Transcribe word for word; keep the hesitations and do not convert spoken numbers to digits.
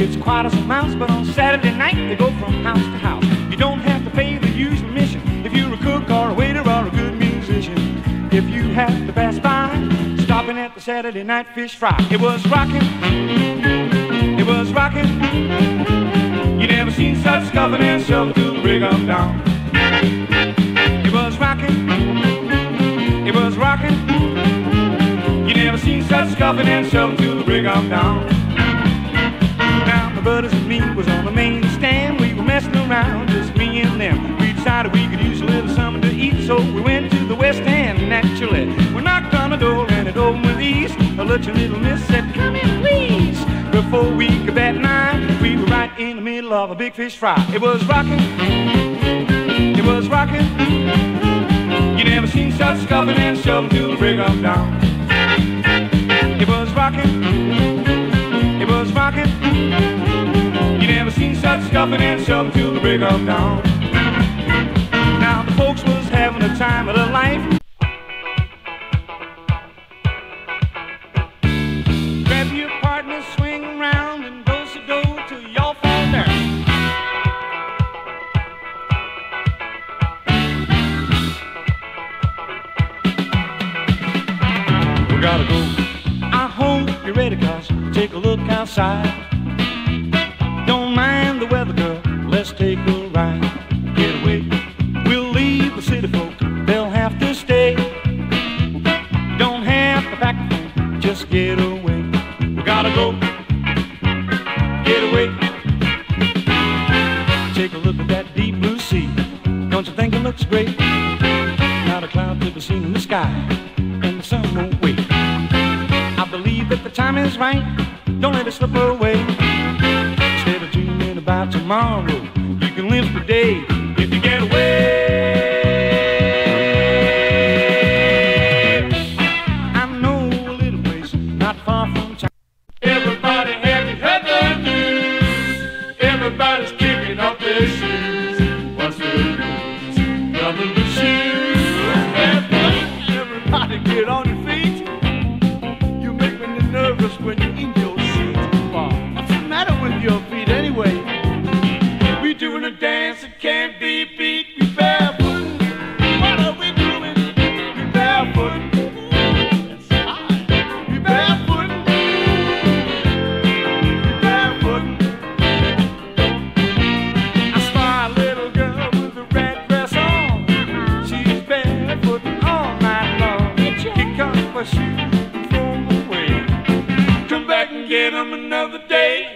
It's quiet as a mouse, but on Saturday night they go from house to house. You don't have to pay the usual admission if you're a cook or a waiter or a good musician. If you have to pass by, stopping at the Saturday night fish fry. It was rocking, it was rocking. You never seen such scuffing and shoving till the break of dawn. It was rocking, it was rocking. You never seen such scuffing and shoving till the break of dawn. Now my buddies and me was on the main stand. We were messing around, just me and them. We decided we could use a little something to eat, so we went to the West End. Naturally, we knocked on the door and it opened with ease. A lucky little miss said, "Come in, please." Before we could bat an eye, we were right in the middle of a big fish fry. It was rocking, it was rocking. You never seen such scuffing and shoving till the break of dawn. It was rocking, it was rocking. You never seen such scuffing and shoving till the break of dawn. Now the folks was having the time of their life. Grab your partner, swing around, and do-si-do till y'all fall down. We gotta go. I hope you're ready, cause take a look outside. Don't mind the weather, girl, let's take a ride. Get away, we'll leave the city folk, they'll have to stay. Don't have to pack a thing, just get away. We gotta go, get away. Take a look at that deep blue sea, don't you think it looks great? Not a cloud to be seen in the sky, and the sun won't wait. I believe that the time is right, don't let it slip away. Instead of dreaming about tomorrow, you can live today if you get away. I know a little place not far from town. Everybody, have you heard the news? Everybody's kicking off their shoes. What's the news? Nothing but shoes. Everybody get on your feet. You make me nervous when you're in your seat. What's the matter with your feet anyway? We doing a dance that can't be beat. We barefoot. What are we doing? We barefoot. It's hot. We barefoot. We barefoot. I saw a little girl with a red dress on. She's barefoot all night long. Kick off her shoes and throw them away. Come back and get 'em another day.